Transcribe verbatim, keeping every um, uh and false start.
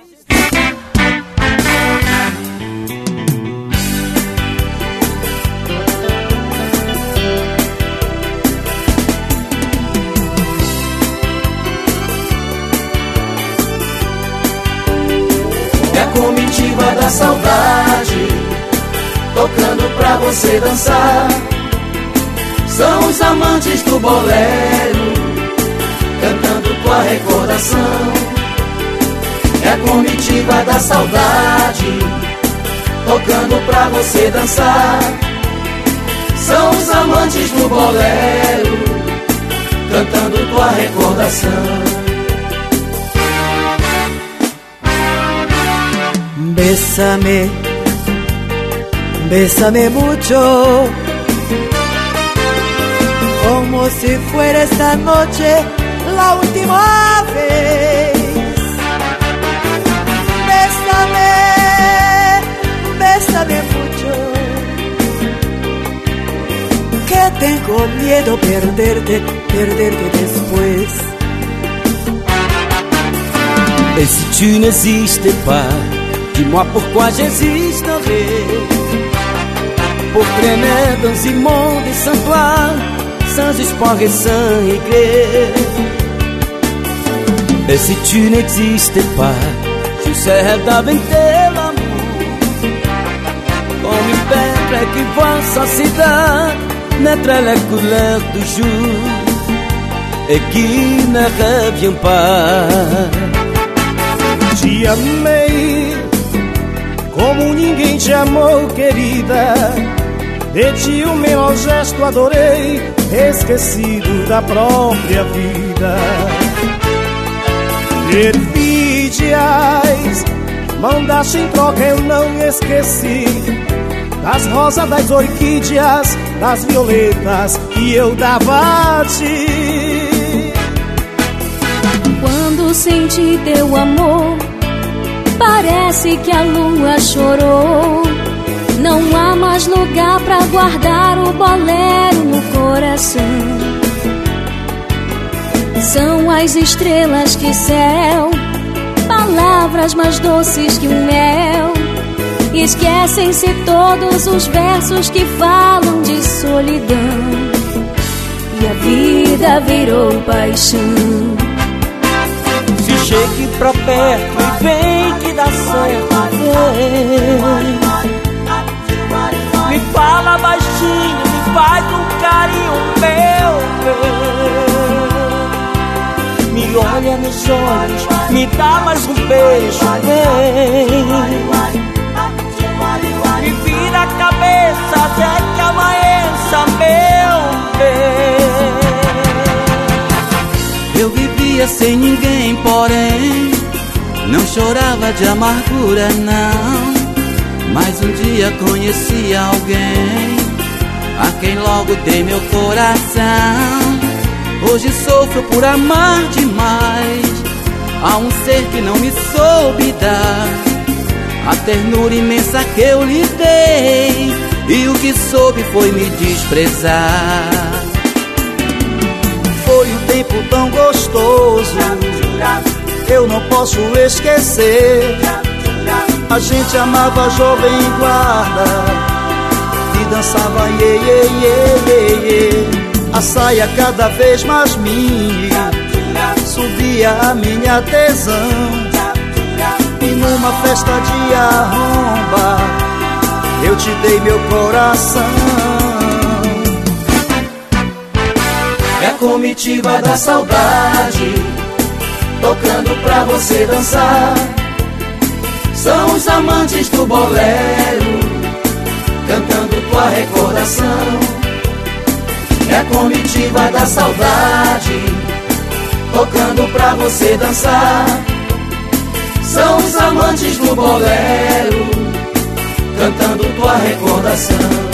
É a comitiva da saudade, tocando pra você dançar. São os amantes do bolero, cantando tua recordação. É a comitiva da saudade, tocando pra você dançar. São os amantes do bolero, cantando tua recordação. Bésame, bésame mucho, como si fuera esta noche la última vez. Bésame, bésame mucho, que tengo miedo perderte, perderte después. Et si tu n'existais pas, dis-moi pourquoi j'existerais, pour traîner dans ce monde sans toi, sans espoir et sans regret. Et si tu n'existais pas, je serais davantage l'amour, comme une peintre qui voit sa cidade naître les couleurs du jour et qui ne revient pas. Te amei como ninguém te amou, querida. De ti o menor gesto adorei, esquecido da própria vida. Perfidias, mandaste em troca, eu não esqueci. Das rosas, das orquídeas, das violetas que eu dava a ti. Quando senti teu amor, parece que a lua chorou. Não há mais lugar pra guardar o bolero no coração. São as estrelas que céu, palavras mais doces que um mel. Esquecem-se todos os versos que falam de solidão. E a vida virou paixão. Se chegue pra perto e vem que dá certo, vem. Me fala baixinho, me faz um carinho, meu bem. Me olha nos olhos, me dá mais um beijo, vem. Me vira a cabeça até que amanheça, meu bem. Eu vivia sem ninguém, porém não chorava de amargura, não. Mas um dia conheci alguém a quem logo dei meu coração. Hoje sofro por amar demais a um ser que não me soube dar a ternura imensa que eu lhe dei, e o que soube foi me desprezar. Foi um tempo tão gostoso, eu não posso esquecer. A gente amava jovem guarda e dançava iê, iê, iê, iê, iê. A saia cada vez mais minha, subia a minha tesão. E numa festa de arromba, eu te dei meu coração. É a comitiva da saudade, tocando pra você dançar. São os amantes do bolero, cantando tua recordação. É a comitiva da saudade, tocando pra você dançar. São os amantes do bolero, cantando tua recordação.